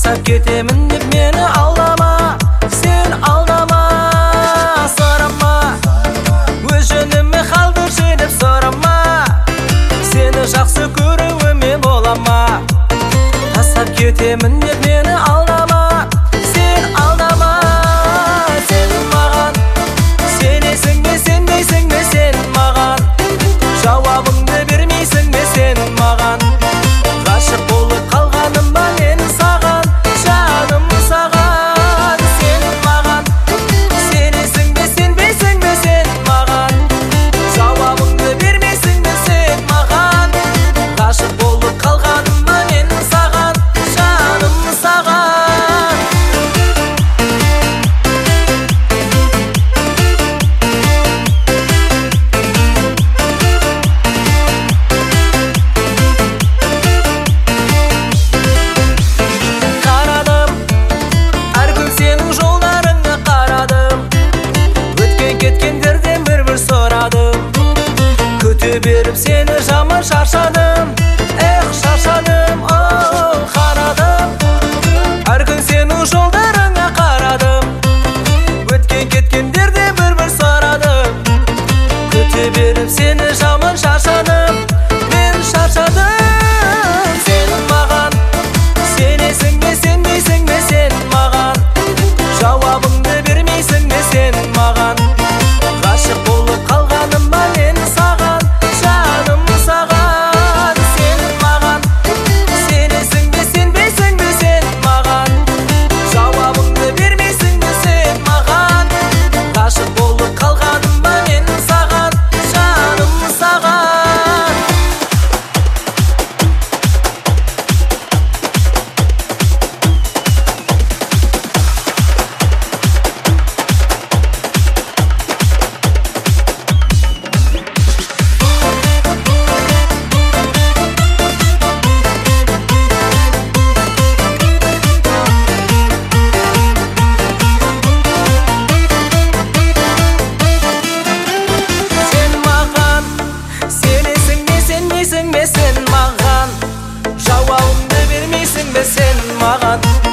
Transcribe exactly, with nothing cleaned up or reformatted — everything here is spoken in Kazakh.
тастап кетемін деп мені алдама, сен алдама. Сұрама, өз жөніме қалдыршы деп сұрама, сені жақсы көруіме бола ма? Тастап кетемін деп мені алдама, сен алдама. Сен маған сенесің бе, сенбейсің бе сен маған? Жауабыңды бермейсің бе сен маған? Ғашық болып қалғаным ба мен саған, жаным саған. Сен маған сенесің бе, сенбейсің бе сен маған? Жауабыңды бермейсің бе сен маған? Ғашық болып қалғаным ба мен саған, жаным саған. Қарадым, әр күн сенің жолдарыңа қарадым, өткен кеткендерден бір-бір сұрадым. Күте беріп сені жаман шаршадым, эх шаршадым. Оу, қарадым, әр күн сенің жолдарыңа қарадым, өткен кеткендерден бір-бір сұрадым. Күте беріп сені жаман шаршадым, мен шаршадым. Сен маған сенесің бе, сенбейсің бе сен маған? Жауабыңды бермейсің бе сен маған? Ғашық болып қалғаным ба мен саған, жаным саған. Сен маған сенесің бе, сенбейсің бе сен маған? Жауабыңды бермейсің бе сен маған? Ғашық болып қалғаным ба мен саған, жаным саған. Сен маған сенесің бе, сенбейсің бе сен маған? Жауабыңды бермейсің бе сен маған?